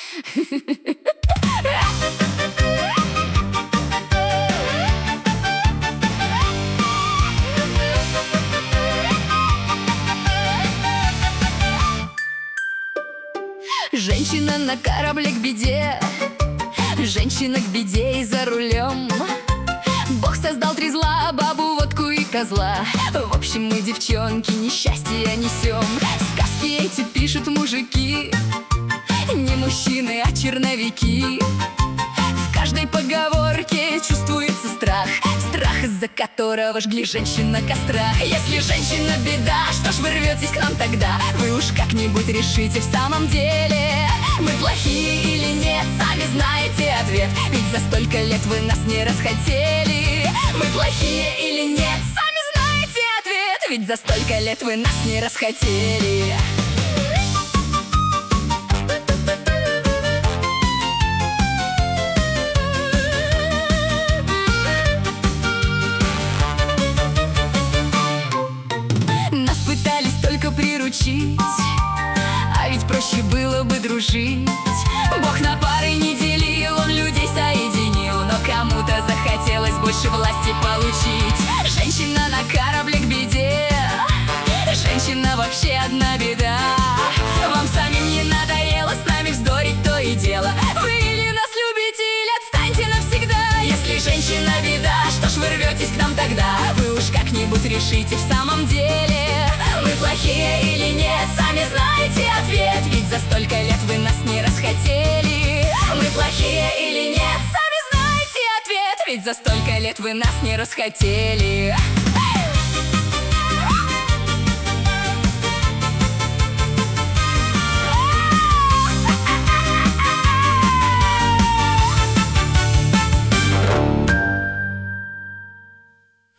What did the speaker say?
Женщина на корабле к беде, женщина к беде и за рулем. Бог создал три зла, бабу, водку и козла. В общем, мы, девчонки, несчастье несем. Сказки эти пишут мужики, не мужчины, а черновики. В каждой поговорке чувствуется страх, страх, из-за которого жгли женщин на кострах. Если женщина беда, что ж вы рветесь к нам тогда? Вы уж как-нибудь решите в самом деле, мы плохие или нет, сами знаете ответ. Ведь за столько лет вы нас не расхотели. Мы плохие или нет, сами знаете ответ. Ведь за столько лет вы нас не расхотели. Нас пытались только приручить, а ведь проще было бы дружить. Бог на пары не делил, Он людей соединил, но кому-то захотелось больше власти получить. Женщина на корабле к беде, женщина вообще одна беда. Вам самим не надоело с нами вздорить то и дело? Вы или нас любите, или отстаньте навсегда. Если женщина беда, что ж вы рветесь к нам тогда? Вы уж как-нибудь решите в самом деле, мы плохие или нет, сами знаете ответ. Ведь за столько лет вы нас не расхотели. Мы плохие или нет, сами знаете ответ. Ведь за столько лет вы нас не расхотели.